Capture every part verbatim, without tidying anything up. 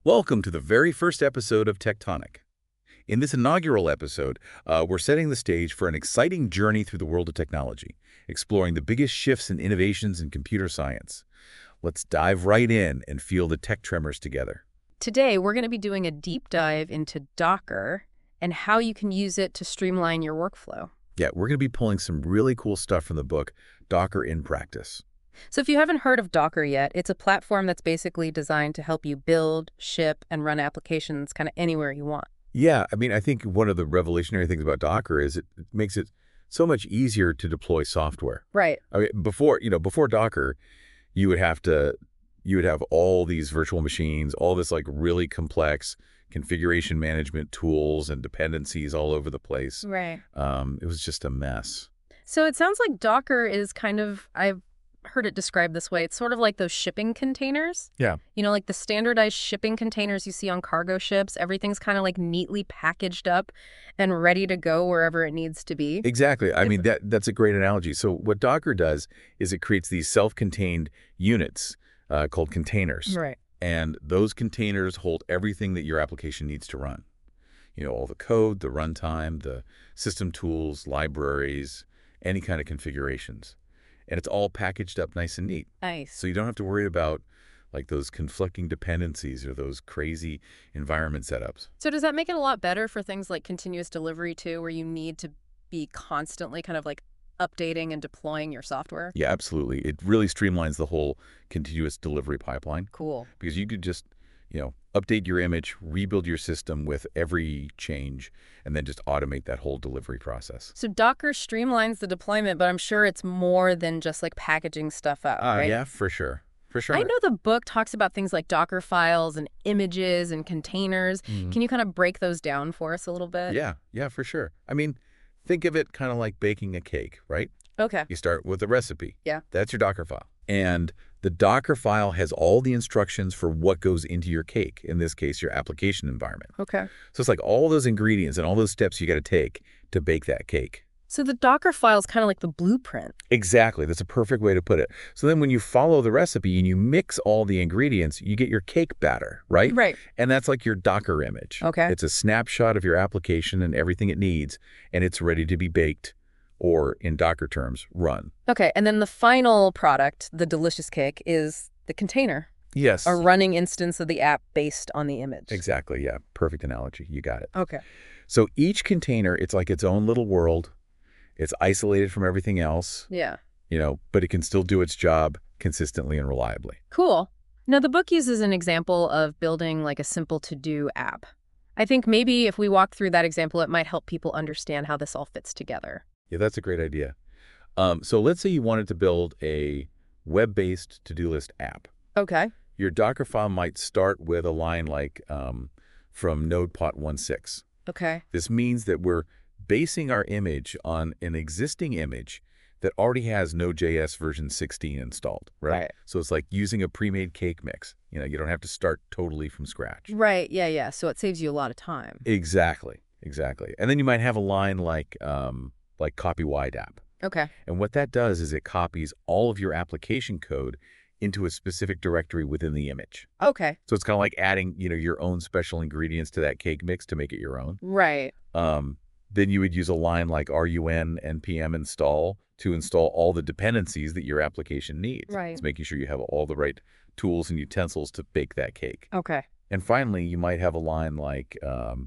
Welcome to the very first episode of Tectonic. In this inaugural episode, uh, we're setting the stage for an exciting journey through the world of technology, exploring the biggest shifts and innovations in computer science. Let's dive right in and feel the tech tremors together. Today, we're going to be doing a deep dive into Docker and how you can use it to streamline your workflow. Yeah, we're going to be pulling some really cool stuff from the book, Docker in Practice. So if you haven't heard of Docker yet, it's a platform that's basically designed to help you build, ship, and run applications kind of anywhere you want. Yeah, I mean, I think one of the revolutionary things about Docker is it makes it so much easier to deploy software. Right. I mean, before, you know, before Docker, you would have to, you would have all these virtual machines, all this like really complex configuration management tools and dependencies all over the place. Right. Um, it was just a mess. So it sounds like Docker is kind of, I've heard it described this way. It's sort of like those shipping containers. Yeah. You know, like the standardized shipping containers you see on cargo ships. Everything's kind of like neatly packaged up and ready to go wherever it needs to be. Exactly. I mean, that that's a great analogy. So what Docker does is it creates these self-contained units uh, called containers. Right. And those containers hold everything that your application needs to run. You know, all the code, the runtime, the system tools, libraries, any kind of configurations. And it's all packaged up nice and neat. Nice. So you don't have to worry about like those conflicting dependencies or those crazy environment setups. So does that make it a lot better for things like continuous delivery too, where you need to be constantly kind of like updating and deploying your software? Yeah, absolutely. It really streamlines the whole continuous delivery pipeline. Cool. Because you could just, you know, update your image, rebuild your system with every change, and then just automate that whole delivery process. So Docker streamlines the deployment, but I'm sure it's more than just like packaging stuff up, Uh, right? Yeah, for sure. For sure. I know the book talks about things like Docker files and images and containers. Mhm. Can you kind of break those down for us a little bit? Yeah, yeah, for sure. I mean, think of it kind of like baking a cake, right? Okay. You start with a recipe. Yeah. That's your Docker file. And the Docker file has all the instructions for what goes into your cake, in this case, your application environment. Okay. So it's like all those ingredients and all those steps you got to take to bake that cake. So the Docker file is kind of like the blueprint. Exactly. That's a perfect way to put it. So then when you follow the recipe and you mix all the ingredients, you get your cake batter, right? Right. And that's like your Docker image. Okay. It's a snapshot of your application and everything it needs, and it's ready to be baked, or in Docker terms, run. Okay. And then the final product, the delicious cake, is the container. Yes. A running instance of the app based on the image. Exactly. Yeah. Perfect analogy. You got it. Okay. So each container, it's like its own little world. It's isolated from everything else, Yeah. you know, but it can still do its job consistently and reliably. Cool. Now, the book uses an example of building like a simple to-do app. I think maybe if we walk through that example, it might help people understand how this all fits together. Yeah, that's a great idea. Um, so let's say you wanted to build a web-based to-do list app. Okay. Your Docker file might start with a line like um, from node pot sixteen. Okay. This means that we're basing our image on an existing image that already has Node.js version sixteen installed, right? Right. So it's like using a pre-made cake mix. You know, you don't have to start totally from scratch. Right. Yeah, yeah. So it saves you a lot of time. Exactly. Exactly. And then you might have a line like um, like copy wide app. Okay. And what that does is it copies all of your application code into a specific directory within the image. Okay. So it's kind of like adding, you know, your own special ingredients to that cake mix to make it your own. Right. Um, then you would use a line like run npm install to install all the dependencies that your application needs. Right. It's making sure you have all the right tools and utensils to bake that cake. Okay. And finally, you might have a line like um,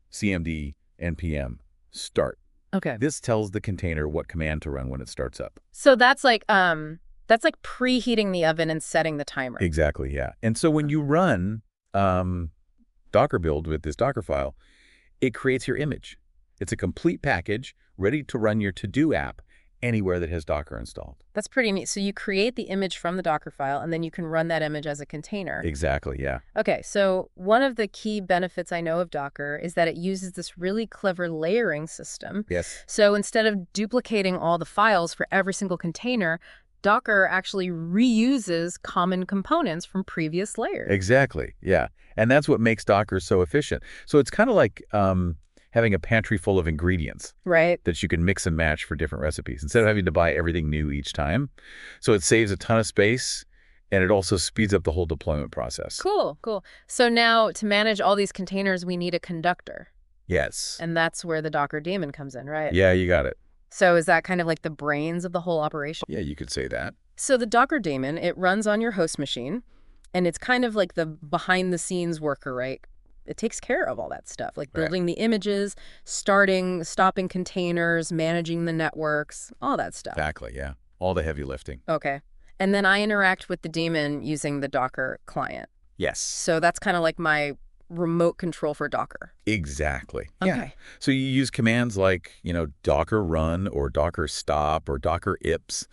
cmd npm start. Okay. This tells the container what command to run when it starts up. So that's like um that's like preheating the oven and setting the timer. Exactly, yeah. And so when you run um, Docker build with this Docker file, it creates your image. It's a complete package ready to run your to-do app anywhere that has Docker installed. That's pretty neat. So you create the image from the Docker file, and then you can run that image as a container. Exactly, yeah. Okay, so one of the key benefits I know of Docker is that it uses this really clever layering system. Yes. So instead of duplicating all the files for every single container, Docker actually reuses common components from previous layers. Exactly, yeah. And that's what makes Docker so efficient. So it's kind of like um, having a pantry full of ingredients Right. that you can mix and match for different recipes instead of having to buy everything new each time. So it saves a ton of space And it also speeds up the whole deployment process. Cool, cool. So now to manage all these containers, we need a conductor. Yes. And that's where the Docker daemon comes in, right? Yeah, you got it. So is that kind of like the brains of the whole operation? Yeah, you could say that. So the Docker daemon, it runs on your host machine, and it's kind of like the behind-the-scenes worker, right? It takes care of all that stuff, like building Right. the images, starting, stopping containers, managing the networks, all that stuff. Exactly, yeah. All the heavy lifting. Okay. And then I interact with the daemon using the Docker client. Yes. So that's kind of like my remote control for Docker. Exactly. Yeah. Okay. So you use commands like, you know, docker run or docker stop or docker ips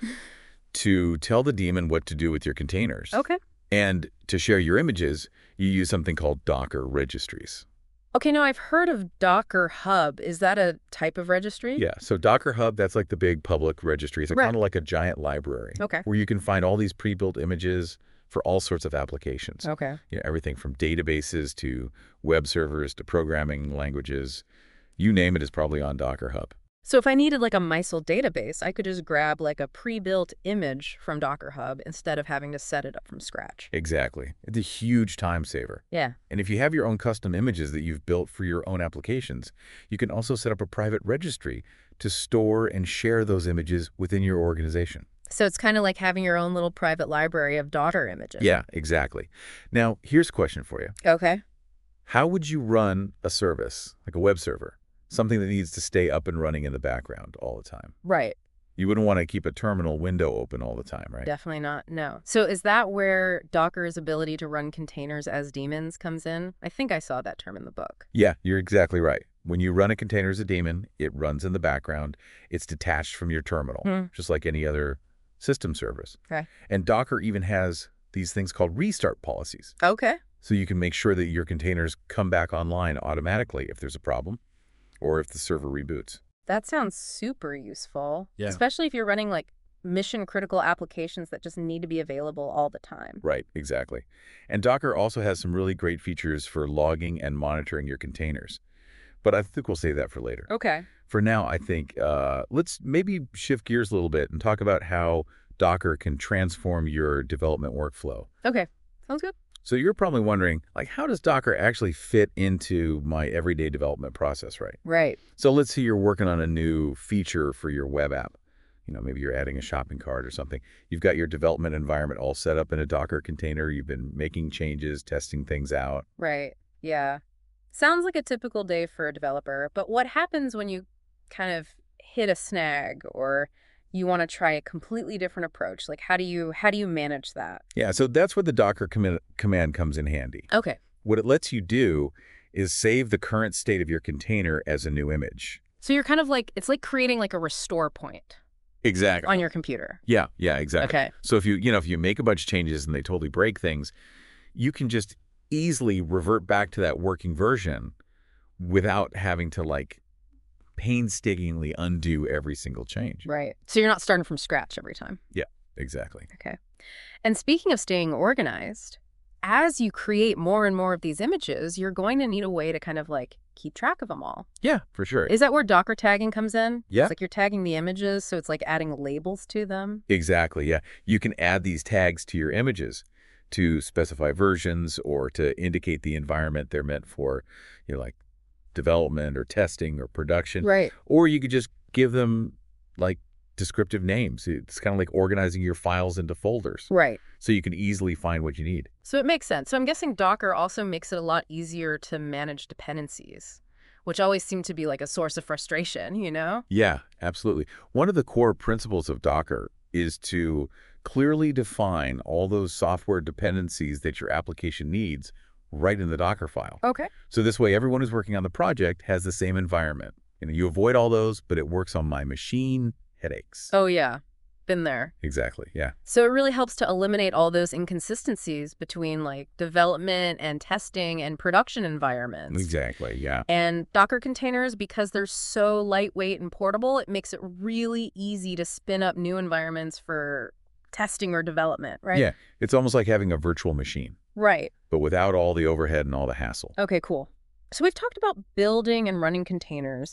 to tell the daemon what to do with your containers. Okay. And to share your images, you use something called Docker registries. Okay, now I've heard of Docker Hub. Is that a type of registry? Yeah, so Docker Hub, that's like the big public registry. It's Right. kind of like a giant library Okay. where you can find all these pre-built images for all sorts of applications. Okay. You know, everything from databases to web servers to programming languages. You name it is probably on Docker Hub. So if I needed like a MySQL database, I could just grab like a pre-built image from Docker Hub instead of having to set it up from scratch. Exactly. It's a huge time saver. Yeah. And if you have your own custom images that you've built for your own applications, you can also set up a private registry to store and share those images within your organization. So it's kind of like having your own little private library of Docker images. Yeah, exactly. Now, here's a question for you. Okay. How would you run a service, like a web server, something that needs to stay up and running in the background all the time? Right. You wouldn't want to keep a terminal window open all the time, right? Definitely not. No. So is that where Docker's ability to run containers as daemons comes in? I think I saw that term in the book. Yeah, you're exactly right. When you run a container as a daemon, it runs in the background. It's detached from your terminal, Hmm. just like any other system service. Okay. And Docker even has these things called restart policies. Okay. So you can make sure that your containers come back online automatically if there's a problem or if the server reboots. That sounds super useful. Yeah. Especially if you're running like mission critical applications that just need to be available all the time. Right, exactly. And Docker also has some really great features for logging and monitoring your containers. But I think we'll save that for later. Okay. For now, I think uh, let's maybe shift gears a little bit and talk about how Docker can transform your development workflow. Okay. Sounds good. So you're probably wondering, like, how does Docker actually fit into my everyday development process, right? Right. So let's say you're working on a new feature for your web app. You know, maybe you're adding a shopping cart or something. You've got your development environment all set up in a Docker container. You've been making changes, testing things out. Right. Yeah. Sounds like a typical day for a developer, but what happens when you kind of hit a snag or you want to try a completely different approach? Like how do you how do you manage that? Yeah, so that's where the Docker command, command comes in handy. Okay. What it lets you do is save the current state of your container as a new image. So you're kind of like it's like creating like a restore point Exactly. on your computer. Yeah, yeah, exactly. Okay. So if you, you know, if you make a bunch of changes and they totally break things, you can just easily revert back to that working version without having to like painstakingly undo every single change. Right. So you're not starting from scratch every time. Yeah, exactly. Okay. And speaking of staying organized, as you create more and more of these images, you're going to need a way to kind of like keep track of them all. Yeah, for sure. Is that where Docker tagging comes in? Yeah. It's like you're tagging the images, so it's like adding labels to them. Exactly, yeah. You can add these tags to your images to specify versions or to indicate the environment they're meant for, you know, like development or testing or production. Right. Or you could just give them like descriptive names. It's kind of like organizing your files into folders Right. so you can easily find what you need. So it makes sense. So I'm guessing Docker also makes it a lot easier to manage dependencies, which always seem to be like a source of frustration, you know? Yeah, absolutely. One of the core principles of Docker is to clearly define all those software dependencies that your application needs right in the Docker file. Okay. So this way, everyone who's working on the project has the same environment. You know, you avoid all those, but it works on my machine, headaches. Oh, yeah. Been there. Exactly, yeah. So it really helps to eliminate all those inconsistencies between like development and testing and production environments. Exactly, yeah. And Docker containers, because they're so lightweight and portable, it makes it really easy to spin up new environments for testing or development, right? Yeah, it's almost like having a virtual machine, Right. but without all the overhead and all the hassle. Okay, cool. So we've talked about building and running containers,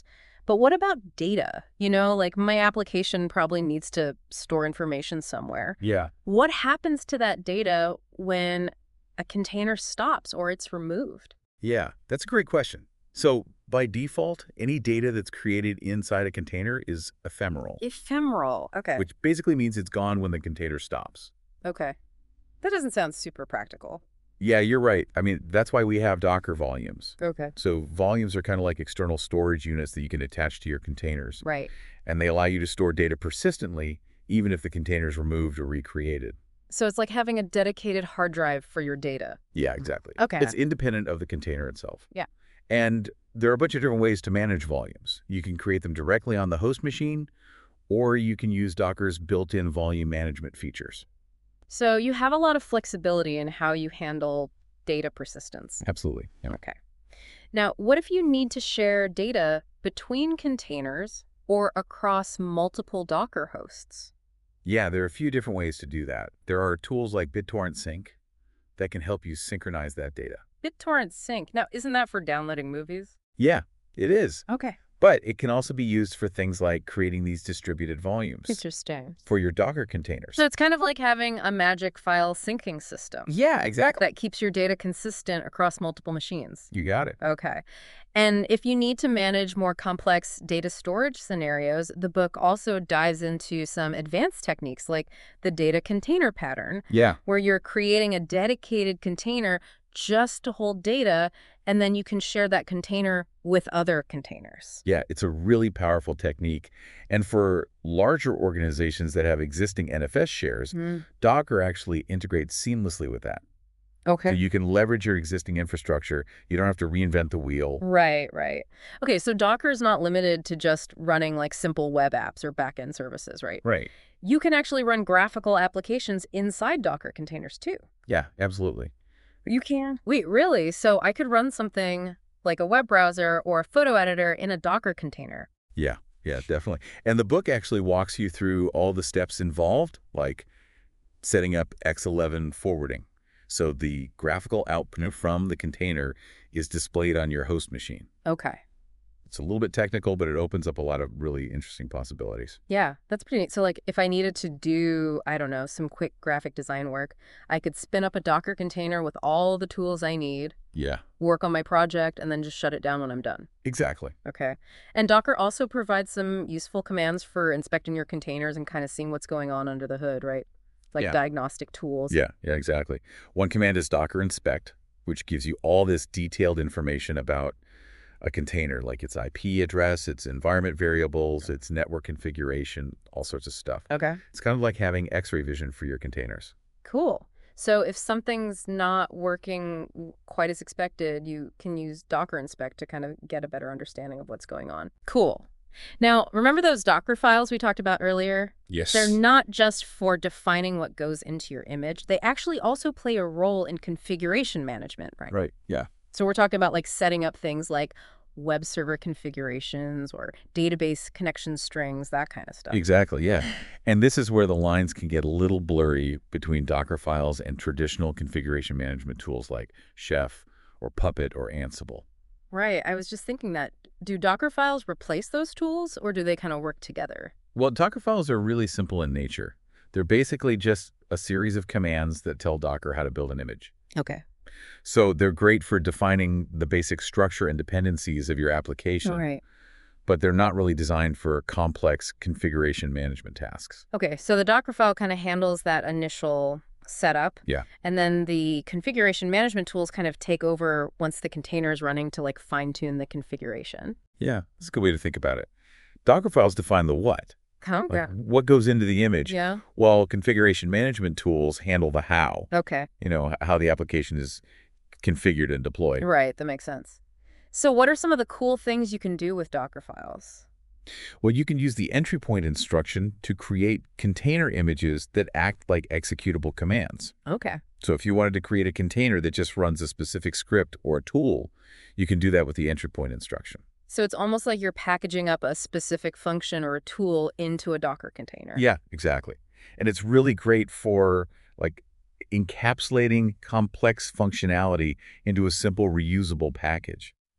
But what about data? You know, like my application probably needs to store information somewhere. Yeah. What happens to that data when a container stops or it's removed? Yeah, that's a great question. So by default, any data that's created inside a container is ephemeral, Ephemeral. Okay. which basically means it's gone when the container stops. Okay. That doesn't sound super practical. Yeah, you're right. I mean, that's why we have Docker volumes. Okay. So volumes are kind of like external storage units that you can attach to your containers. Right. And they allow you to store data persistently, even if the container is removed or recreated. So it's like having a dedicated hard drive for your data. Yeah, exactly. Okay. It's independent of the container itself. Yeah. And there are a bunch of different ways to manage volumes. You can create them directly on the host machine, or you can use Docker's built-in volume management features. So you have a lot of flexibility in how you handle data persistence. Absolutely. Yeah. Okay. Now, what if you need to share data between containers or across multiple Docker hosts? Yeah, there are a few different ways to do that. There are tools like BitTorrent Sync that can help you synchronize that data. BitTorrent Sync. Now, isn't that for downloading movies? Yeah, it is. Okay. But it can also be used for things like creating these distributed volumes Interesting. for your Docker containers. So it's kind of like having a magic file syncing system Yeah, exactly. that keeps your data consistent across multiple machines. You got it. Okay. And if you need to manage more complex data storage scenarios, the book also dives into some advanced techniques like the data container pattern, Yeah. where you're creating a dedicated container just to hold data, and then you can share that container with other containers. Yeah, it's a really powerful technique. And for larger organizations that have existing N F S shares, Mm. Docker actually integrates seamlessly with that. Okay. So you can leverage your existing infrastructure. You don't have to reinvent the wheel. Right, right. Okay, so Docker is not limited to just running like simple web apps or backend services, right? Right. You can actually run graphical applications inside Docker containers too. Yeah, absolutely. You can? Wait, really? So I could run something like a web browser or a photo editor in a Docker container? Yeah, yeah, definitely. And the book actually walks you through all the steps involved, like setting up X eleven forwarding. So the graphical output from the container is displayed on your host machine. Okay. It's a little bit technical, but it opens up a lot of really interesting possibilities. Yeah, that's pretty neat. So like if I needed to do, I don't know, some quick graphic design work, I could spin up a Docker container with all the tools I need, Yeah, work on my project, and then just shut it down when I'm done. exactly. Okay. And Docker also provides some useful commands for inspecting your containers and kind of seeing what's going on under the hood, right? Like Yeah. diagnostic tools. Yeah, yeah, exactly. One command is Docker inspect, which gives you all this detailed information about a container, like its I P address, its environment variables, its network configuration, all sorts of stuff. Okay. It's kind of like having X-ray vision for your containers. Cool. So if something's not working quite as expected, you can use Docker inspect to kind of get a better understanding of what's going on. Cool. Now, remember those Docker files we talked about earlier? Yes. They're not just for defining what goes into your image. They actually also play a role in configuration management, right? Right, yeah. So we're talking about like setting up things like web server configurations or database connection strings, that kind of stuff. Exactly, yeah. And this is where the lines can get a little blurry between Docker files and traditional configuration management tools like Chef or Puppet or Ansible. Right. I was just thinking that. Do Docker files replace those tools or do they kind of work together? Well, Docker files are really simple in nature. They're basically just a series of commands that tell Docker how to build an image. Okay. So they're great for defining the basic structure and dependencies of your application, Right. but they're not really designed for complex configuration management tasks. Okay. So the Docker file kind of handles that initial setup. Yeah. And then the configuration management tools kind of take over once the container is running to like fine tune the configuration. Yeah, that's a good way to think about it. Docker files define the what, Huh? like Yeah. what goes into the image, Yeah. while configuration management tools handle the how, Okay. you know, how the application is configured and deployed. Right. That makes sense. So what are some of the cool things you can do with Docker files? Well, you can use the entry point instruction to create container images that act like executable commands. Okay. So if you wanted to create a container that just runs a specific script or a tool, you can do that with the entry point instruction. So it's almost like you're packaging up a specific function or a tool into a Docker container. Yeah, exactly. And it's really great for like encapsulating complex functionality into a simple reusable package. Uh,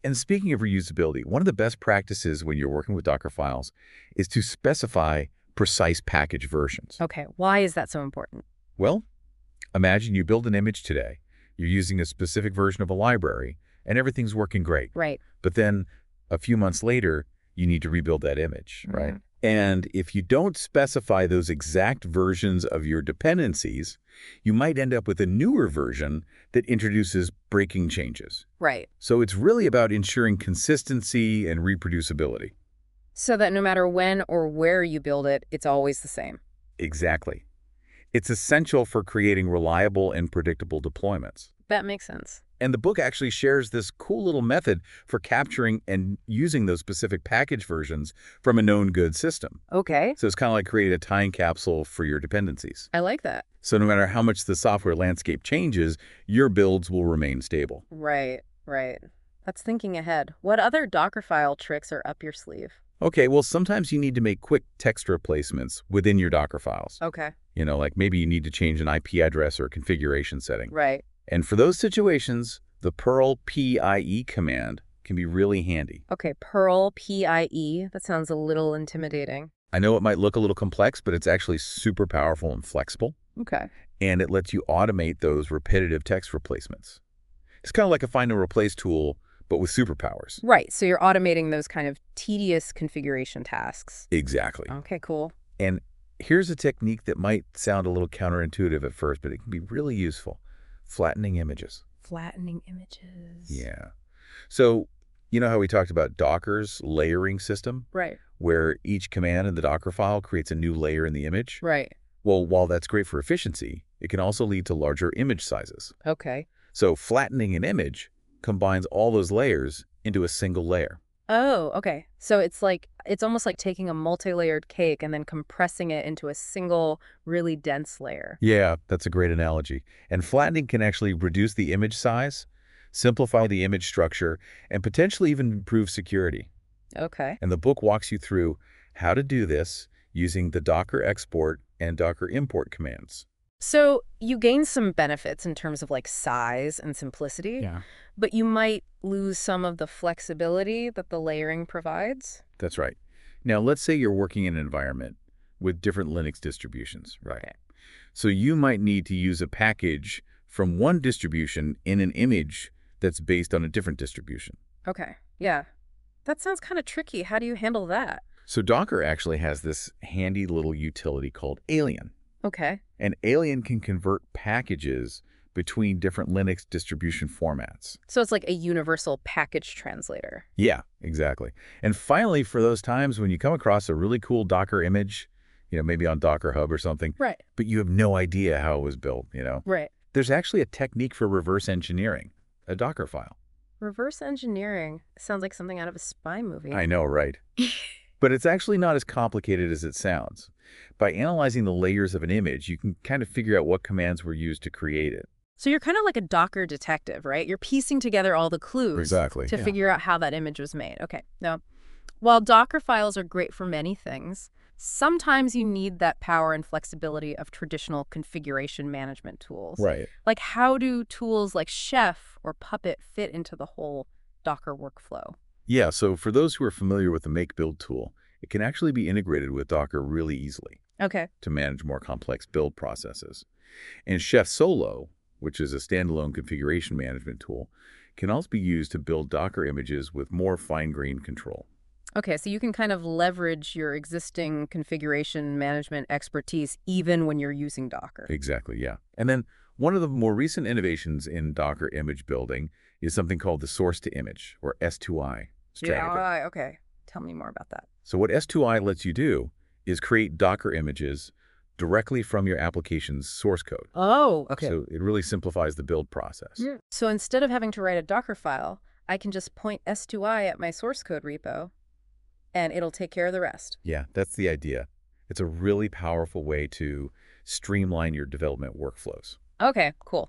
And speaking of reusability, one of the best practices when you're working with Docker files is to specify precise package versions. Okay, why is that so important? Well, imagine you build an image today. You're using a specific version of a library, and everything's working great. Right. But then a few months later, you need to rebuild that image, right? Mhm. And if you don't specify those exact versions of your dependencies, you might end up with a newer version that introduces breaking changes. Right. So it's really about ensuring consistency and reproducibility. So that no matter when or where you build it, it's always the same. Exactly. It's essential for creating reliable and predictable deployments. That makes sense. And the book actually shares this cool little method for capturing and using those specific package versions from a known good system. Okay. So it's kind of like creating a time capsule for your dependencies. I like that. So no matter how much the software landscape changes, your builds will remain stable. Right, right. That's thinking ahead. What other Dockerfile tricks are up your sleeve? Okay, well, sometimes you need to make quick text replacements within your Docker files. Okay. You know, like maybe you need to change an I P address or configuration setting. Right. And for those situations, the Perl P I E command can be really handy. Okay, Perl P I E. That sounds a little intimidating. I know it might look a little complex, but it's actually super powerful and flexible, Okay. and it lets you automate those repetitive text replacements. It's kind of like a find and replace tool, but with superpowers. Right, so you're automating those kind of tedious configuration tasks. Exactly. Okay, cool. And here's a technique that might sound a little counterintuitive at first, but it can be really useful. Flattening images. Flattening images. Yeah. So, you know how we talked about Docker's layering system, Right, where each command in the Docker file creates a new layer in the image? right. Well, while that's great for efficiency, it can also lead to larger image sizes. Okay. So flattening an image combines all those layers into a single layer. Oh, okay. So it's like, it's almost like taking a multi-layered cake and then compressing it into a single, really dense layer. Yeah, that's a great analogy. And flattening can actually reduce the image size, simplify the image structure, and potentially even improve security. Okay. And the book walks you through how to do this using the Docker export and Docker import commands. So you gain some benefits in terms of like size and simplicity, Yeah. but you might lose some of the flexibility that the layering provides. That's right. Now, let's say you're working in an environment with different Linux distributions, right? Okay. So you might need to use a package from one distribution in an image that's based on a different distribution. Okay. Yeah. That sounds kind of tricky. How do you handle that? So Docker actually has this handy little utility called Alien. Okay. And Alien can convert packages between different Linux distribution formats. So it's like a universal package translator. Yeah, exactly. And finally, for those times when you come across a really cool Docker image, you know, maybe on Docker Hub or something, Right. but you have no idea how it was built, you know, Right. there's actually a technique for reverse engineering a Docker file. Reverse engineering sounds like something out of a spy movie. I know, right? But it's actually not as complicated as it sounds. By analyzing the layers of an image, you can kind of figure out what commands were used to create it. So you're kind of like a Docker detective, right? You're piecing together all the clues Exactly, to yeah. figure out how that image was made. Okay. Now, while Docker files are great for many things, sometimes you need that power and flexibility of traditional configuration management tools. Right. Like, how do tools like Chef or Puppet fit into the whole Docker workflow? Yeah, so for those who are familiar with the Make Build tool, it can actually be integrated with Docker really easily Okay. to manage more complex build processes. And Chef Solo, which is a standalone configuration management tool, can also be used to build Docker images with more fine-grained control. Okay, so you can kind of leverage your existing configuration management expertise even when you're using Docker. Exactly, yeah. And then one of the more recent innovations in Docker image building is something called the source-to-image, or S two I strategy. Yeah, okay. Tell me more about that. So what S two I lets you do is create Docker images directly from your application's source code. Oh, okay. So it really simplifies the build process. Yeah. So instead of having to write a Docker file, I can just point S two I at my source code repo, and it'll take care of the rest. Yeah, that's the idea. It's a really powerful way to streamline your development workflows. Okay, cool.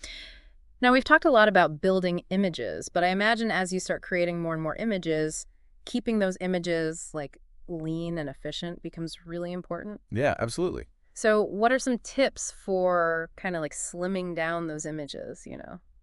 Now, we've talked a lot about building images, but I imagine as you start creating more and more images, keeping those images like lean and efficient becomes really important. Yeah, absolutely. So what are some tips for kind of like slimming down those images, you know?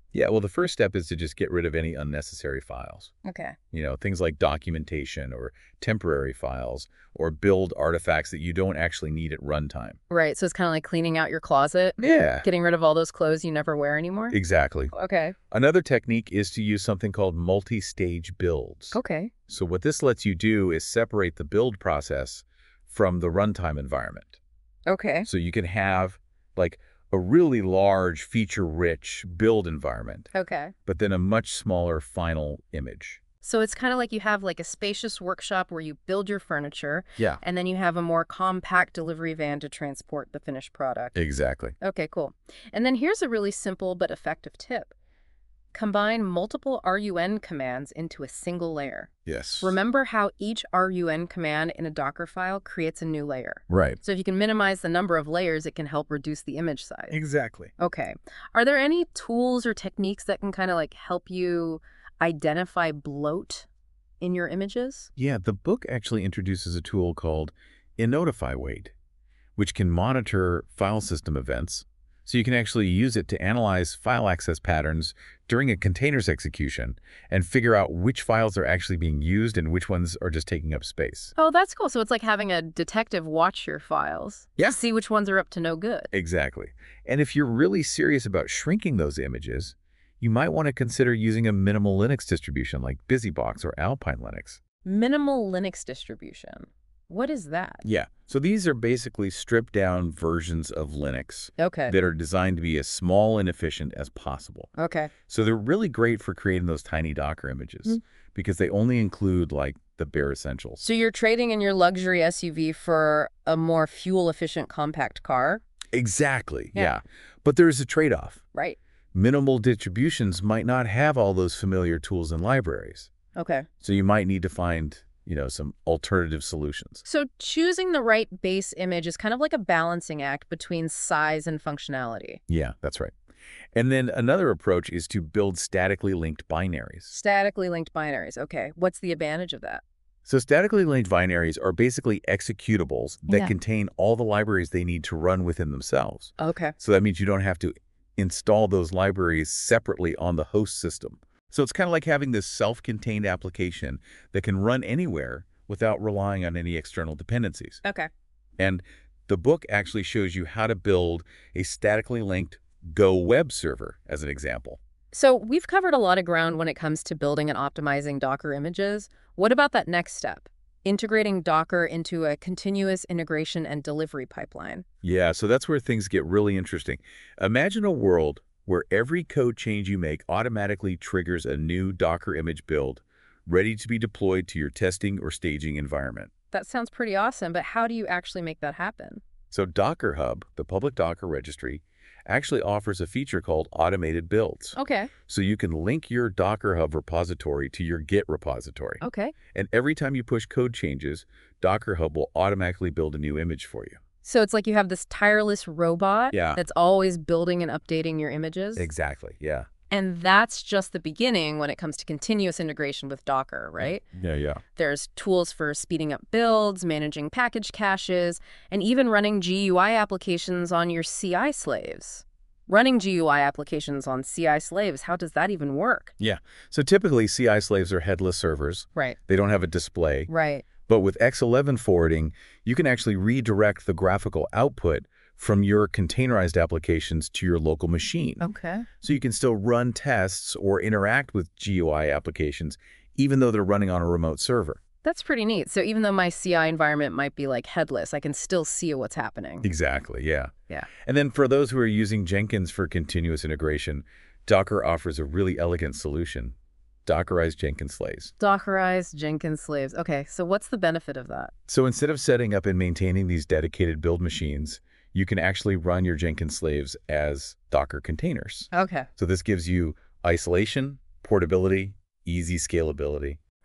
Yeah, well, the first step is to just get rid of any unnecessary files. Okay. You know, things like documentation or temporary files or build artifacts that you don't actually need at runtime. Right. So it's kind of like cleaning out your closet, Yeah, getting rid of all those clothes you never wear anymore. exactly. Okay. Another technique is to use something called multi-stage builds. Okay. So what this lets you do is separate the build process from the runtime environment. Okay. So you can have like a really large feature-rich build environment, Okay. but then a much smaller final image. So it's kind of like you have like a spacious workshop where you build your furniture, Yeah, and then you have a more compact delivery van to transport the finished product. exactly. Okay, cool. And then here's a really simple but effective tip. Combine multiple R U N commands into a single layer. Yes. Remember how each R U N command in a Docker file creates a new layer. Right. So if you can minimize the number of layers, it can help reduce the image size. Exactly. Okay. Are there any tools or techniques that can kind of like help you identify bloat in your images? Yeah, the book actually introduces a tool called Inotify Wait, which can monitor file system events. So you can actually use it to analyze file access patterns during a container's execution and figure out which files are actually being used and which ones are just taking up space. Oh, that's cool. So it's like having a detective watch your files. Yeah. See which ones are up to no good. Exactly. And if you're really serious about shrinking those images, you might want to consider using a minimal Linux distribution like BusyBox or Alpine Linux. Minimal Linux distribution. What is that? Yeah. So these are basically stripped down versions of Linux Okay. that are designed to be as small and efficient as possible. Okay. So they're really great for creating those tiny Docker images Mm. because they only include like the bare essentials. So you're trading in your luxury S U V for a more fuel-efficient compact car? Exactly. Yeah. Yeah. But there's a trade-off. Right. Minimal distributions might not have all those familiar tools and libraries. Okay. So you might need to find, you know, some alternative solutions. So choosing the right base image is kind of like a balancing act between size and functionality. Yeah, that's right. And then another approach is to build statically linked binaries. Statically linked binaries. Okay. What's the advantage of that? So statically linked binaries are basically executables that Yeah. contain all the libraries they need to run within themselves. Okay. So that means you don't have to install those libraries separately on the host system. So it's kind of like having this self-contained application that can run anywhere without relying on any external dependencies. Okay. And the book actually shows you how to build a statically linked Go web server as an example. So we've covered a lot of ground when it comes to building and optimizing Docker images. What about that next step? Integrating Docker into a continuous integration and delivery pipeline. Yeah, so that's where things get really interesting. Imagine a world where every code change you make automatically triggers a new Docker image build, ready to be deployed to your testing or staging environment. That sounds pretty awesome, but how do you actually make that happen? So Docker Hub, the public Docker registry, actually offers a feature called automated builds. Okay. So you can link your Docker Hub repository to your Git repository. Okay. And every time you push code changes, Docker Hub will automatically build a new image for you. So it's like you have this tireless robot Yeah. that's always building and updating your images. Exactly, yeah. And that's just the beginning when it comes to continuous integration with Docker, right? Yeah, yeah. There's tools for speeding up builds, managing package caches, and even running G U I applications on your C I slaves. Running G U I applications on C I slaves, how does that even work? Yeah. So typically C I slaves are headless servers. Right, They don't have a display. right. But with X eleven forwarding, you can actually redirect the graphical output from your containerized applications to your local machine. Okay. So you can still run tests or interact with G U I applications, even though they're running on a remote server. That's pretty neat. So even though my C I environment might be like headless, I can still see what's happening. Exactly, yeah. Yeah. And then for those who are using Jenkins for continuous integration, Docker offers a really elegant solution, Dockerized Jenkins slaves. Dockerized Jenkins slaves. Okay, so what's the benefit of that? So instead of setting up and maintaining these dedicated build machines, you can actually run your Jenkins slaves as Docker containers. Okay. So this gives you isolation, portability, easy scalability.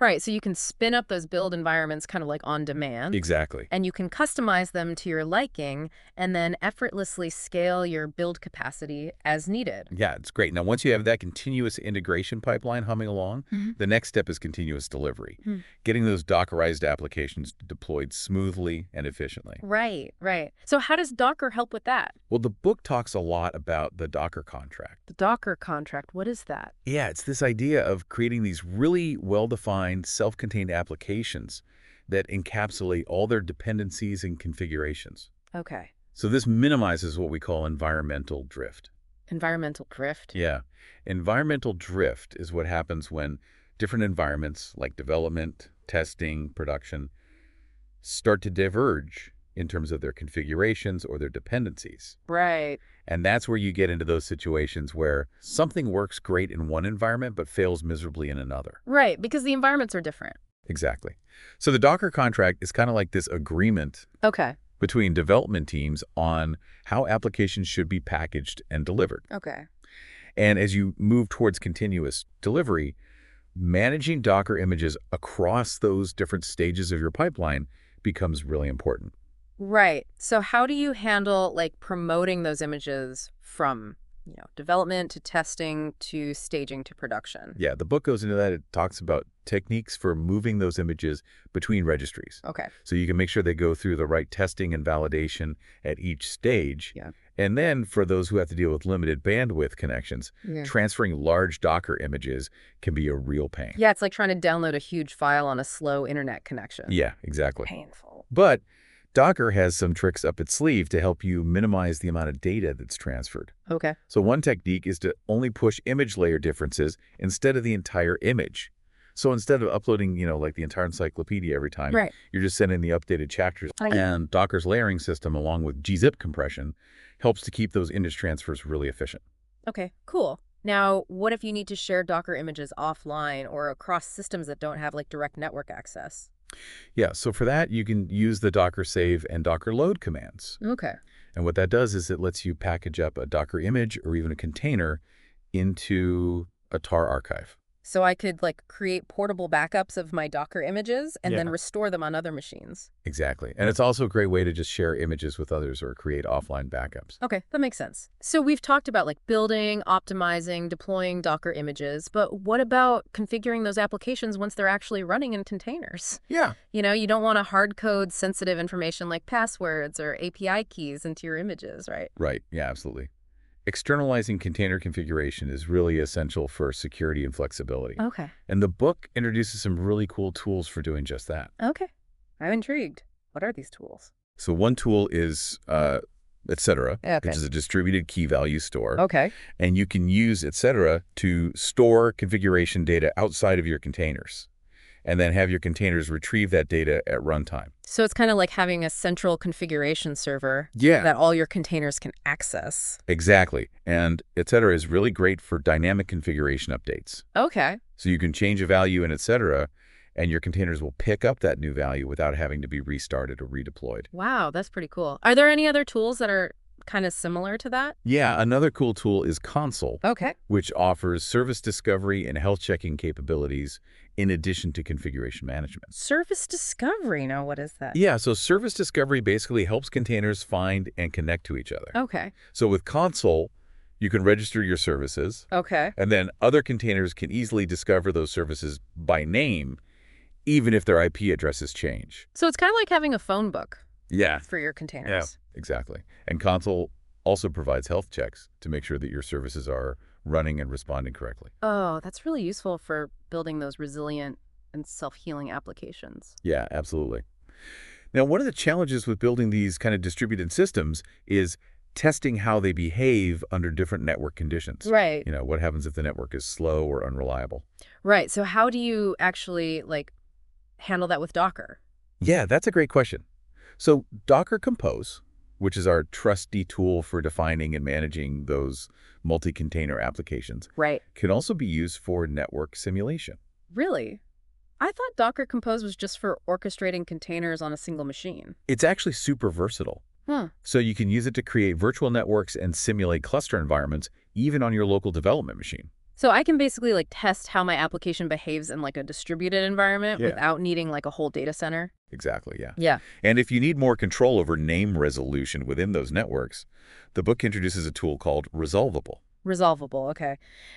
Right, so you can spin up those build environments kind of like on demand. Exactly. And you can customize them to your liking and then effortlessly scale your build capacity as needed. Yeah, it's great. Now, once you have that continuous integration pipeline humming along, Mhm. the next step is continuous delivery, Hmm. getting those Dockerized applications deployed smoothly and efficiently. Right, right. So how does Docker help with that? Well, the book talks a lot about the Docker contract. The Docker contract, what is that? Yeah, it's this idea of creating these really well-defined, self-contained applications that encapsulate all their dependencies and configurations. Okay. So this minimizes what we call environmental drift. Environmental drift. Yeah. Environmental drift is what happens when different environments like development, testing, production start to diverge in terms of their configurations or their dependencies. Right. And that's where you get into those situations where something works great in one environment but fails miserably in another. Right, because the environments are different. Exactly. So the Docker contract is kind of like this agreement Okay. between development teams on how applications should be packaged and delivered. Okay. And as you move towards continuous delivery, managing Docker images across those different stages of your pipeline becomes really important. Right. So how do you handle like promoting those images from, you know, development to testing to staging to production? Yeah, the book goes into that. It talks about techniques for moving those images between registries. Okay. So you can make sure they go through the right testing and validation at each stage. Yeah. And then for those who have to deal with limited bandwidth connections, Yeah. transferring large Docker images can be a real pain. Yeah, it's like trying to download a huge file on a slow internet connection. Yeah, exactly. Painful. But Docker has some tricks up its sleeve to help you minimize the amount of data that's transferred. Okay. So one technique is to only push image layer differences instead of the entire image. So instead of uploading, you know, like the entire encyclopedia every time, Right. you're just sending the updated chapters. I- And Docker's layering system, along with gzip compression, helps to keep those image transfers really efficient. Okay, cool. Now, what if you need to share Docker images offline or across systems that don't have like direct network access? Yeah, so for that, you can use the Docker save and Docker load commands. Okay. And what that does is it lets you package up a Docker image or even a container into a tar archive. So I could like create portable backups of my Docker images and then Yeah. restore them on other machines. Exactly. And it's also a great way to just share images with others or create offline backups. Okay, that makes sense. So we've talked about like building, optimizing, deploying Docker images, but what about configuring those applications once they're actually running in containers? Yeah. You know, you don't want to hard code sensitive information like passwords or A P I keys into your images, right? Right. Yeah, absolutely. Externalizing container configuration is really essential for security and flexibility. Okay. And the book introduces some really cool tools for doing just that. Okay. I'm intrigued. What are these tools? So one tool is uh, et cetera, Okay. which is a distributed key value store. Okay. And you can use et cetera to store configuration data outside of your containers and then have your containers retrieve that data at runtime. So it's kind of like having a central configuration server Yeah. that all your containers can access. Exactly. And et cetera is really great for dynamic configuration updates. Okay. So you can change a value in et cetera, and your containers will pick up that new value without having to be restarted or redeployed. Wow, that's pretty cool. Are there any other tools that are kind of similar to that? Yeah, another cool tool is Consul, Okay. which offers service discovery and health checking capabilities in addition to configuration management. Service discovery. Now, what is that? Yeah, so service discovery basically helps containers find and connect to each other. Okay. So with Consul, you can register your services, Okay. and then other containers can easily discover those services by name, even if their I P addresses change. So it's kind of like having a phone book Yeah, for your containers. exactly. And Consul also provides health checks to make sure that your services are running and responding correctly. Oh, that's really useful for building those resilient and self-healing applications. Yeah, absolutely. Now, one of the challenges with building these kind of distributed systems is testing how they behave under different network conditions. Right. You know, what happens if the network is slow or unreliable? Right. So how do you actually like handle that with Docker? Yeah, that's a great question. So Docker Compose, which is our trusty tool for defining and managing those multi-container applications, Right. can also be used for network simulation. Really? I thought Docker Compose was just for orchestrating containers on a single machine. It's actually super versatile. Huh. So you can use it to create virtual networks and simulate cluster environments, even on your local development machine. So I can basically like test how my application behaves in like a distributed environment Yeah. without needing like a whole data center. Exactly, yeah. Yeah. And if you need more control over name resolution within those networks, the book introduces a tool called Resolvable. Resolvable, okay.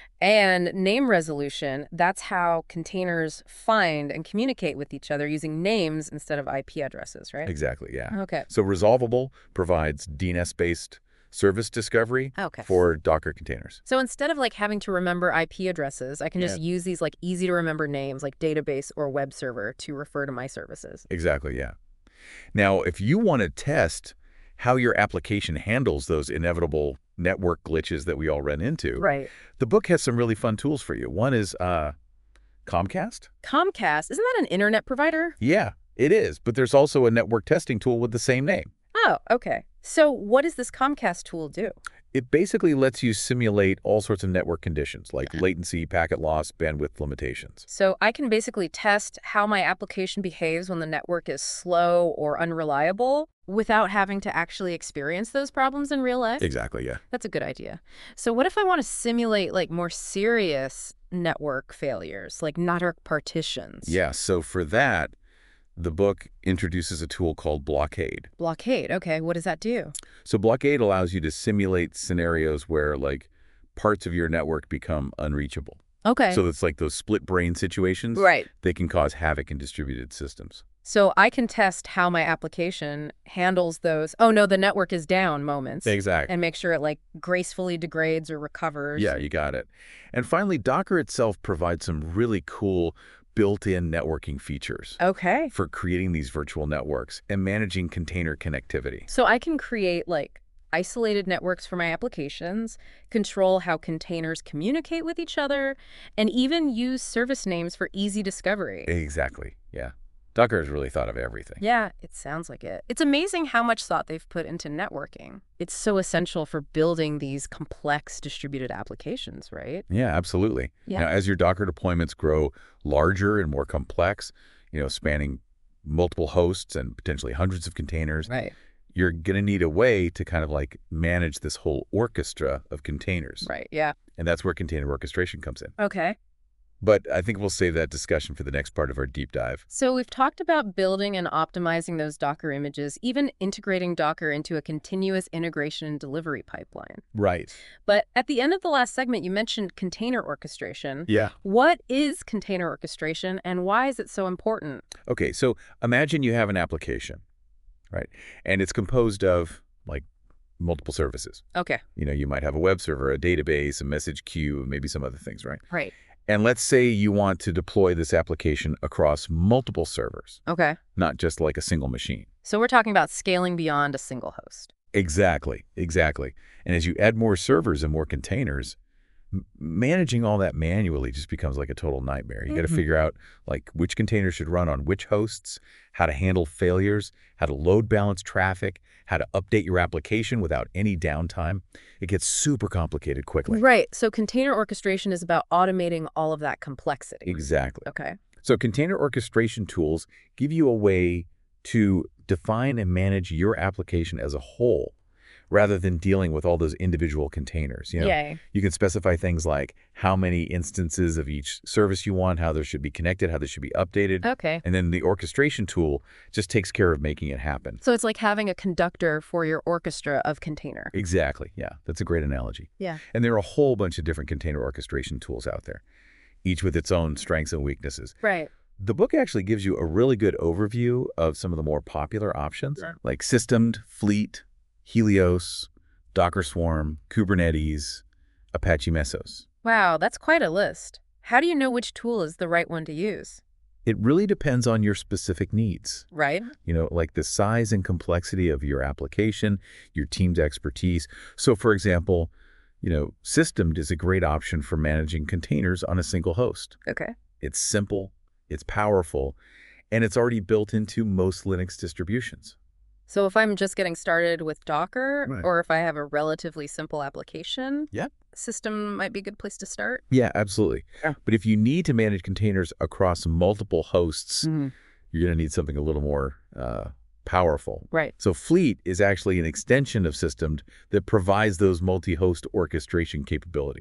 And name resolution, that's how containers find and communicate with each other using names instead of I P addresses, right? Exactly, yeah. Okay. So Resolvable provides D N S-based service discovery Okay. for Docker containers. So instead of like having to remember I P addresses, I can just use these like easy to remember names like database or web server to refer to my services. Exactly, yeah. Now, if you want to test how your application handles those inevitable network glitches that we all run into, Right. the book has some really fun tools for you. One is uh, Comcast. Comcast, isn't that an internet provider? Yeah, it is. But there's also a network testing tool with the same name. Oh, okay. So what does this Comcast tool do? It basically lets you simulate all sorts of network conditions like latency, packet loss, bandwidth limitations. So I can basically test how my application behaves when the network is slow or unreliable without having to actually experience those problems in real life? Exactly, yeah. That's a good idea. So what if I want to simulate like more serious network failures, like network partitions? Yeah, so for that, the book introduces a tool called Blockade. Blockade, okay. What does that do? So Blockade allows you to simulate scenarios where, like, parts of your network become unreachable. Okay. So it's like those split brain situations. Right. They can cause havoc in distributed systems. So I can test how my application handles those, oh no, the network is down moments. Exactly. And make sure it like gracefully degrades or recovers. Yeah, you got it. And finally, Docker itself provides some really cool built-in networking features Okay. for creating these virtual networks and managing container connectivity. So I can create like isolated networks for my applications, control how containers communicate with each other, and even use service names for easy discovery. Exactly, yeah. Docker has really thought of everything. Yeah, it sounds like it. It's amazing how much thought they've put into networking. It's so essential for building these complex distributed applications, right? Yeah, absolutely. Yeah. Now, as your Docker deployments grow larger and more complex, you know, spanning multiple hosts and potentially hundreds of containers, Right. you're going to need a way to kind of like manage this whole orchestra of containers. Right, yeah. And that's where container orchestration comes in. Okay. But I think we'll save that discussion for the next part of our deep dive. So we've talked about building and optimizing those Docker images, even integrating Docker into a continuous integration and delivery pipeline. Right. But at the end of the last segment, you mentioned container orchestration. Yeah. What is container orchestration and why is it so important? Okay, so imagine you have an application, right? And it's composed of like multiple services. Okay. You know, you might have a web server, a database, a message queue, maybe some other things, right? Right. And let's say you want to deploy this application across multiple servers, Okay. not just like a single machine. So we're talking about scaling beyond a single host. Exactly, exactly. And as you add more servers and more containers, m- managing all that manually just becomes like a total nightmare. You got to Mhm. figure out like which containers should run on which hosts, how to handle failures, how to load balance traffic, how to update your application without any downtime. It gets super complicated quickly. Right. So container orchestration is about automating all of that complexity. Exactly. Okay. So container orchestration tools give you a way to define and manage your application as a whole rather than dealing with all those individual containers. You know, Yay. you can specify things like how many instances of each service you want, how they should be connected, how they should be updated. Okay. And then the orchestration tool just takes care of making it happen. So it's like having a conductor for your orchestra of container. Exactly. Yeah, that's a great analogy. Yeah. And there are a whole bunch of different container orchestration tools out there, each with its own strengths and weaknesses. Right. The book actually gives you a really good overview of some of the more popular options, Yeah. like Systemed, Fleet, Helios, Docker Swarm, Kubernetes, Apache Mesos. Wow, that's quite a list. How do you know which tool is the right one to use? It really depends on your specific needs. Right? You know, like the size and complexity of your application, your team's expertise. So, for example, you know, Systemed is a great option for managing containers on a single host. Okay. It's simple, it's powerful, and it's already built into most Linux distributions. So if I'm just getting started with Docker, Right. or if I have a relatively simple application, Yep. System might be a good place to start. Yeah, absolutely. Yeah. But if you need to manage containers across multiple hosts, Mm-hmm. you're going to need something a little more uh, powerful. Right. So Fleet is actually an extension of Systemed that provides those multi-host orchestration capabilities.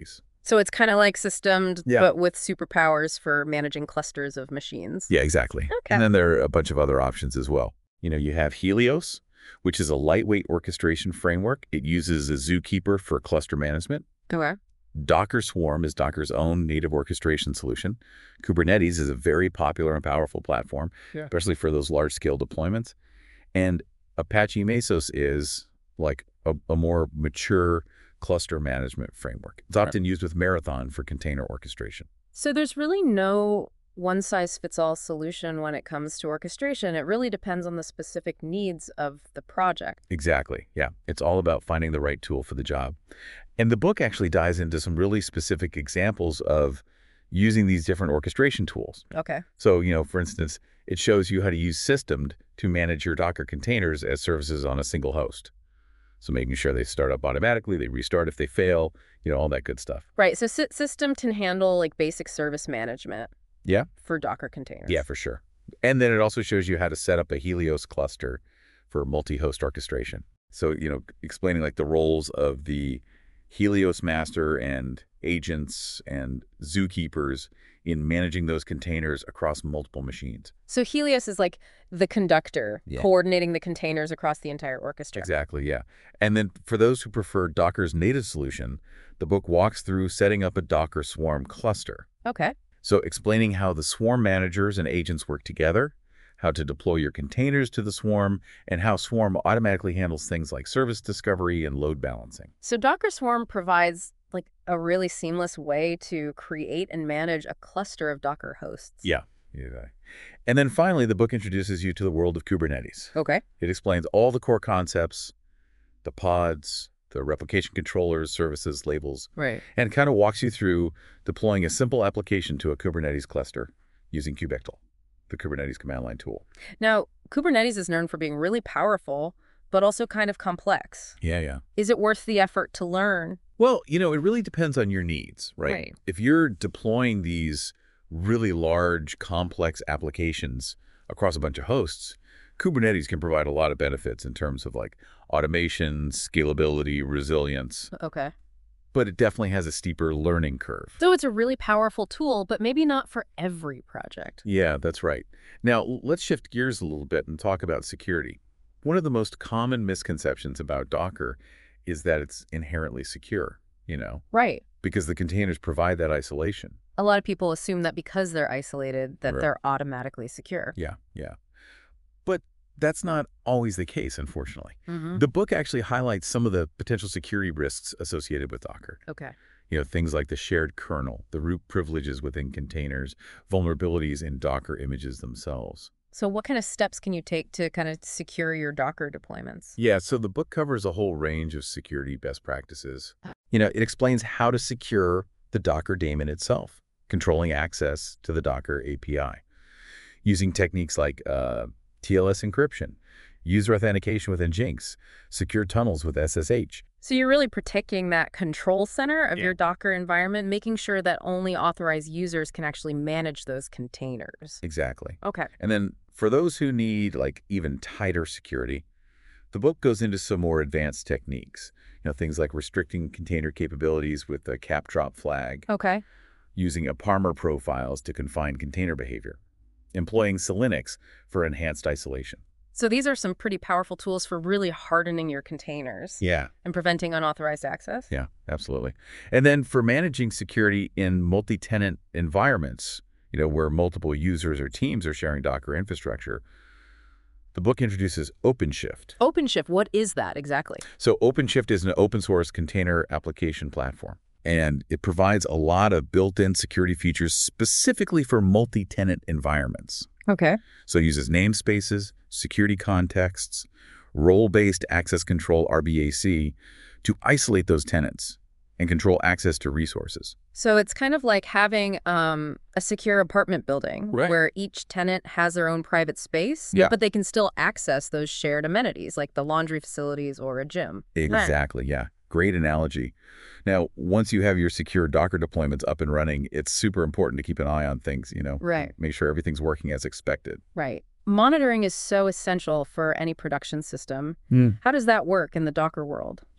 So it's kind of like systemed, Yeah. but with superpowers for managing clusters of machines. Yeah, exactly. Okay. And then there are a bunch of other options as well. You know, you have Helios, which is a lightweight orchestration framework. It uses a Zookeeper for cluster management. Okay. Docker Swarm is Docker's own native orchestration solution. Kubernetes is a very popular and powerful platform, Yeah. especially for those large-scale deployments. And Apache Mesos is like a, a more mature cluster management framework. It's often used with Marathon for container orchestration. So there's really no one-size-fits-all solution when it comes to orchestration. It really depends on the specific needs of the project. Exactly. Yeah. It's all about finding the right tool for the job. And the book actually dives into some really specific examples of using these different orchestration tools. Okay. So, you know, for instance, it shows you how to use Systemed to manage your Docker containers as services on a single host. So making sure they start up automatically, they restart if they fail, you know, all that good stuff. Right. So sy- system can handle like basic service management. Yeah. For Docker containers. Yeah, for sure. And then it also shows you how to set up a Helios cluster for multi-host orchestration. So, you know, explaining like the roles of the Helios master and agents and zookeepers in managing those containers across multiple machines. So Helios is like the conductor, Yeah. coordinating the containers across the entire orchestra. Exactly, yeah. And then for those who prefer Docker's native solution, the book walks through setting up a Docker Swarm cluster. Okay. So explaining how the swarm managers and agents work together, how to deploy your containers to the swarm, and how Swarm automatically handles things like service discovery and load balancing. So Docker Swarm provides like a really seamless way to create and manage a cluster of Docker hosts. Yeah. yeah. And then finally, the book introduces you to the world of Kubernetes. Okay. It explains all the core concepts, the pods, the replication controllers, services, labels, Right. and kind of walks you through deploying a simple application to a Kubernetes cluster using kubectl, the Kubernetes command line tool. Now, Kubernetes is known for being really powerful, but also kind of complex. Yeah, yeah. Is it worth the effort to learn? Well, you know, it really depends on your needs, right? Right. If you're deploying these really large, complex applications across a bunch of hosts, Kubernetes can provide a lot of benefits in terms of like automation, scalability, resilience, Okay. but it definitely has a steeper learning curve. So it's a really powerful tool, but maybe not for every project. Yeah, that's right. Now, l- let's shift gears a little bit and talk about security. One of the most common misconceptions about Docker is that it's inherently secure, you know, Right. because the containers provide that isolation. A lot of people assume that because they're isolated, that Right. they're automatically secure. Yeah, yeah. But that's not always the case, unfortunately. Mm-hmm. The book actually highlights some of the potential security risks associated with Docker. Okay. You know, things like the shared kernel, the root privileges within containers, vulnerabilities in Docker images themselves. So what kind of steps can you take to kind of secure your Docker deployments? Yeah, so the book covers a whole range of security best practices. You know, it explains how to secure the Docker daemon itself, controlling access to the Docker A P I, using techniques like uh, T L S encryption, user authentication with Nginx, secure tunnels with S S H. So you're really protecting that control center of Yeah. your Docker environment, making sure that only authorized users can actually manage those containers. Exactly. Okay. And then for those who need like even tighter security, the book goes into some more advanced techniques. You know, things like restricting container capabilities with the cap drop flag, Okay. using Aparmer profiles to confine container behavior, employing Selinux for enhanced isolation. So these are some pretty powerful tools for really hardening your containers Yeah, and preventing unauthorized access. yeah, absolutely. And then for managing security in multi-tenant environments, you know, where multiple users or teams are sharing Docker infrastructure, the book introduces OpenShift. OpenShift, what is that exactly? So OpenShift is an open source container application platform, and it provides a lot of built-in security features specifically for multi-tenant environments. Okay. So it uses namespaces, security contexts, role-based access control R B A C to isolate those tenants and control access to resources. So it's kind of like having um, a secure apartment building Right. where each tenant has their own private space, Yeah. but they can still access those shared amenities like the laundry facilities or a gym. Exactly, yeah. Great analogy. Now, once you have your secure Docker deployments up and running, it's super important to keep an eye on things, you know, Right. make sure everything's working as expected. Right. Monitoring is so essential for any production system. Mm. How does that work in the Docker world? Yeah.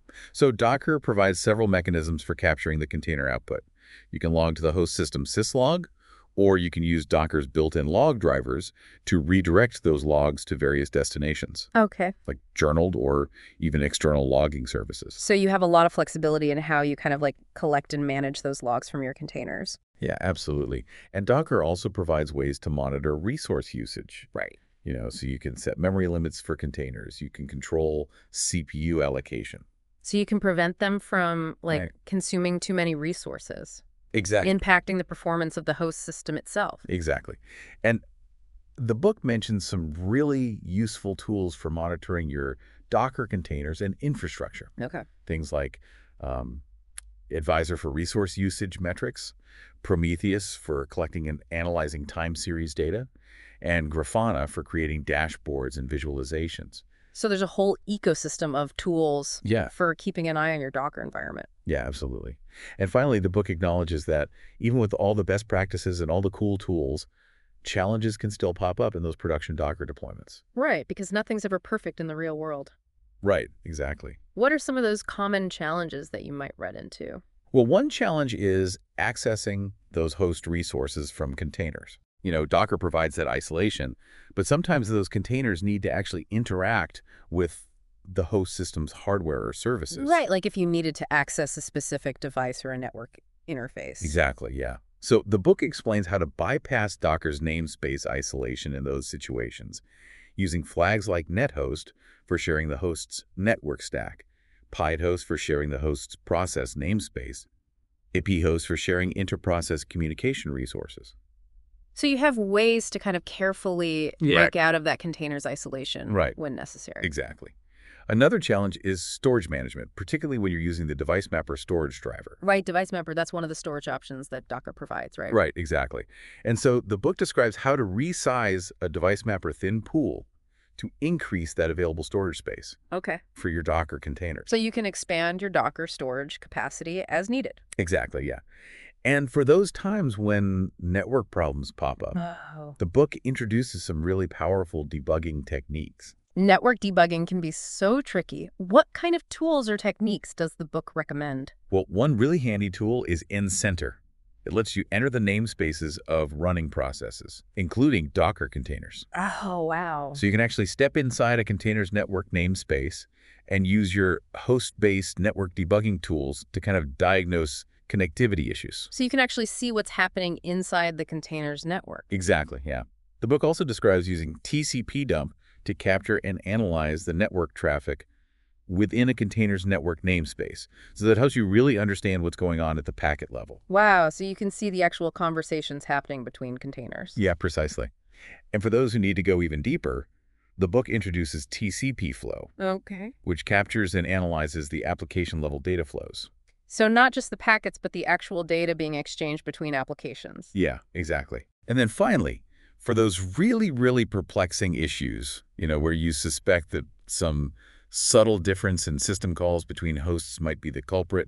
So Docker provides several mechanisms for capturing the container output. You can log to the host system syslog, or you can use Docker's built-in log drivers to redirect those logs to various destinations, Okay. like journaled or even external logging services. So you have a lot of flexibility in how you kind of like collect and manage those logs from your containers. Yeah, absolutely. And Docker also provides ways to monitor resource usage. Right. You know, so you can set memory limits for containers. You can control C P U allocation. So you can prevent them from like Right. consuming too many resources, Exactly. impacting the performance of the host system itself. Exactly. And the book mentions some really useful tools for monitoring your Docker containers and infrastructure. Okay. Things like um, Advisor for resource usage metrics, Prometheus for collecting and analyzing time series data, and Grafana for creating dashboards and visualizations. So there's a whole ecosystem of tools Yeah. for keeping an eye on your Docker environment. Yeah, absolutely. And finally, the book acknowledges that even with all the best practices and all the cool tools, challenges can still pop up in those production Docker deployments. Right, because nothing's ever perfect in the real world. Right, exactly. What are some of those common challenges that you might run into? Well, one challenge is accessing those host resources from containers. You know, Docker provides that isolation, but sometimes those containers need to actually interact with the host system's hardware or services. Right, like if you needed to access a specific device or a network interface. Exactly, yeah. So the book explains how to bypass Docker's namespace isolation in those situations, using flags like nethost for sharing the host's network stack, pidehost for sharing the host's process namespace, iphost for sharing inter-process communication resources. So you have ways to kind of carefully Yeah. break out of that container's isolation Right. when necessary. Exactly. Another challenge is storage management, particularly when you're using the Device Mapper storage driver. Right, Device Mapper, that's one of the storage options that Docker provides, right? Right, exactly. And so the book describes how to resize a Device Mapper thin pool to increase that available storage space Okay. for your Docker containers. So you can expand your Docker storage capacity as needed. Exactly, yeah. And for those times when network problems pop up, Oh. the book introduces some really powerful debugging techniques. Network debugging can be so tricky. What kind of tools or techniques does the book recommend? Well, one really handy tool is nCenter. It lets you enter the namespaces of running processes, including Docker containers. Oh, wow. So you can actually step inside a container's network namespace and use your host-based network debugging tools to kind of diagnose connectivity issues. So you can actually see what's happening inside the container's network. Exactly, yeah. The book also describes using T C P dump to capture and analyze the network traffic within a container's network namespace. So that helps you really understand what's going on at the packet level. Wow, so you can see the actual conversations happening between containers. Yeah, precisely. And for those who need to go even deeper, the book introduces T C P flow, Okay. which captures and analyzes the application-level data flows. So not just the packets, but the actual data being exchanged between applications. Yeah, exactly. And then finally, for those really, really perplexing issues, you know, where you suspect that some subtle difference in system calls between hosts might be the culprit,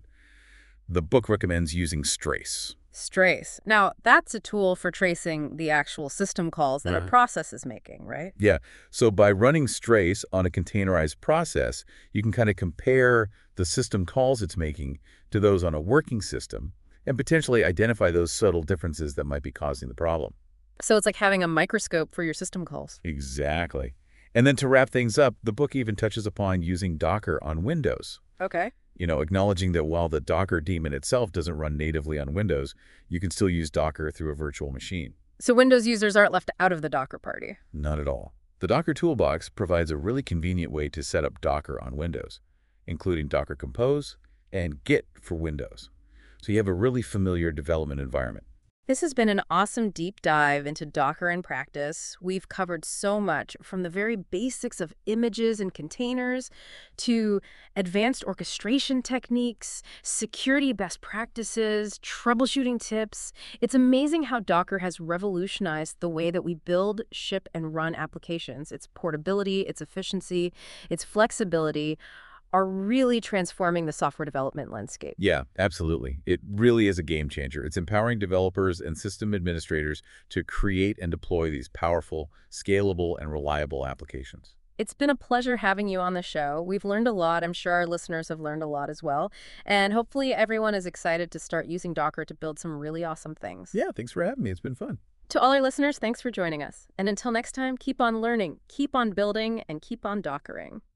the book recommends using Strace. Strace. Now, that's a tool for tracing the actual system calls that a Uh-huh. process is making, right? Yeah, so by running Strace on a containerized process, you can kind of compare the system calls it's making to those on a working system and potentially identify those subtle differences that might be causing the problem. So it's like having a microscope for your system calls. Exactly. And then to wrap things up, the book even touches upon using Docker on Windows. Okay. You know, acknowledging that while the Docker daemon itself doesn't run natively on Windows, you can still use Docker through a virtual machine. So Windows users aren't left out of the Docker party. Not at all. The Docker Toolbox provides a really convenient way to set up Docker on Windows, including Docker Compose and Git for Windows. So you have a really familiar development environment. This has been an awesome deep dive into Docker in practice. We've covered so much, from the very basics of images and containers to advanced orchestration techniques, security best practices, troubleshooting tips. It's amazing how Docker has revolutionized the way that we build, ship, and run applications. Its portability, its efficiency, its flexibility are really transforming the software development landscape. Yeah, absolutely. It really is a game changer. It's empowering developers and system administrators to create and deploy these powerful, scalable, and reliable applications. It's been a pleasure having you on the show. We've learned a lot. I'm sure our listeners have learned a lot as well. And hopefully everyone is excited to start using Docker to build some really awesome things. Yeah, thanks for having me. It's been fun. To all our listeners, thanks for joining us. And until next time, keep on learning, keep on building, and keep on Dockering.